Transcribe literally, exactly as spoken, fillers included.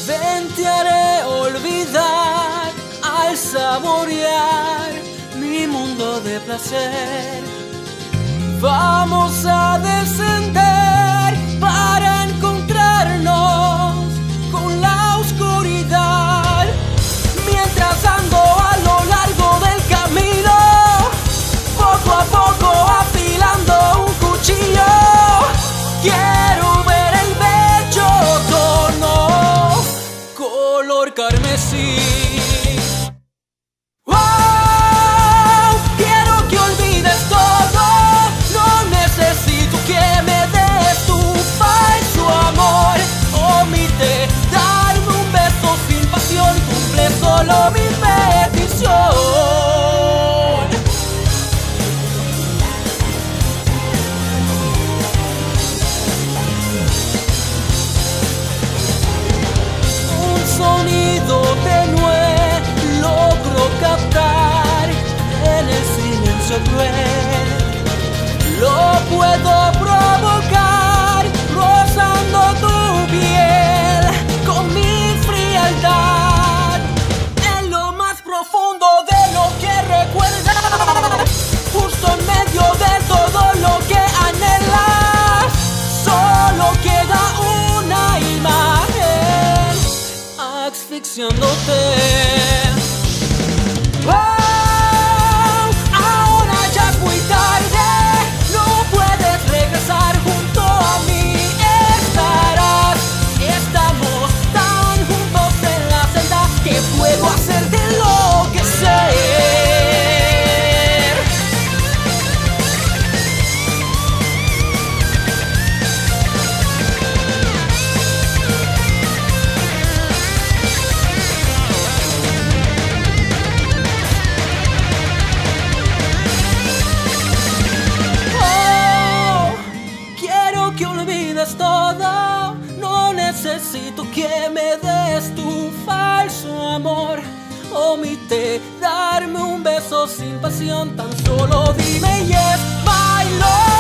Ven, te haré olvidar al saborear mi mundo de placer. Vamos a descender para encontrarnos con la oscuridad. Mientras ando a lo largo del camino, poco a poco afilando un cuchillo, quiero ver el bello tono color carmesí. Solo mi petición. Un sonido tenue logro captar en el silencio cruel. Lo puedo provocar rozando tu piel con mi frialdad. De lo que recuerdas, justo en medio de todo lo que anhelas, solo queda una imagen asfixiándote. Oh, ahora ya es muy tarde, no puedes regresar junto a mí. Estarás, estamos tan juntos en la celda que puedo hacer de lo que sé. Oh, quiero que olvides todo, no necesito que me des tu falso amor. Omite darme un beso sin pasión, tan solo dime yes, bailo.